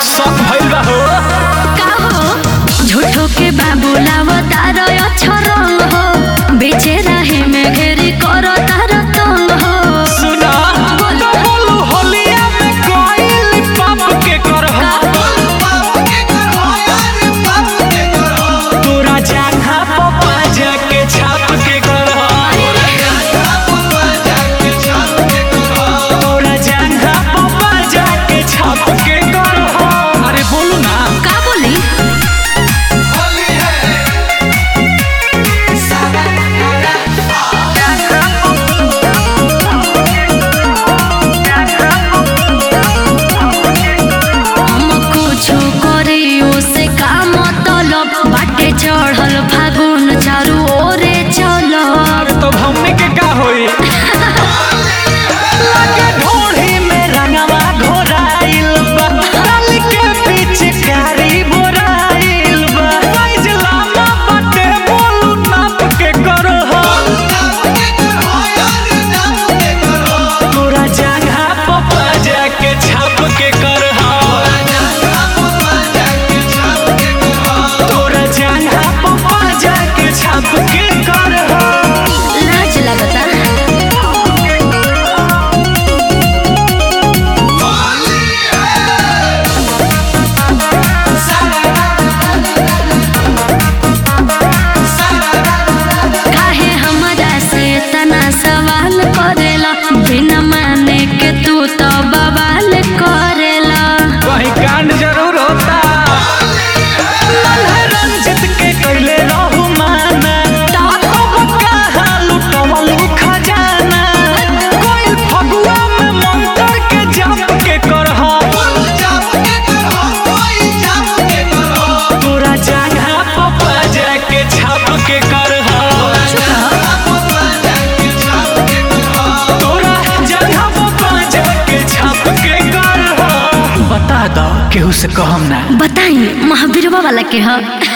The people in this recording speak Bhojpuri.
शौक भइल बा हो का हो झूठो के बाबू लावतार अक्षरंग हो बेचे राहे में घेरी करो तार तंग हो सुना बोलू होलिया में कोई पाप के करह तोरा जांघा पप्पा जाके छाप के करह तोरा जांघा पप्पा जाके छाप के करह अरे बोलू ना का बोली चढ़ल फागुन चारू ओरे चल तो हमने के का होई लगे ढोढ़ी में रंगवा घोराइल बा डाल के पीछे कारी बोराइल बा साइज लामा बाटे बोलू नाप के करह तोरा जांघा पप्पा जाके छाप के करह तोरा जांघा पप्पा जाके छाप के करह लाज लगता काहे हमरा से तना सवाल करेला बिना माने के तू तो बवाल करेला वही कांड जरूर होता मल्हार रंजित के कैले रहू माना अब कहाँ लुटवलू खजाना कोई फगुआ में मंत्र के जप के करह तोरा जांघा पप्पा जाके छाप के करह तोरा जांघा पप्पा जाके छाप के करह बता दो केहू से कहम ना बताई महावीरवा वाला के ह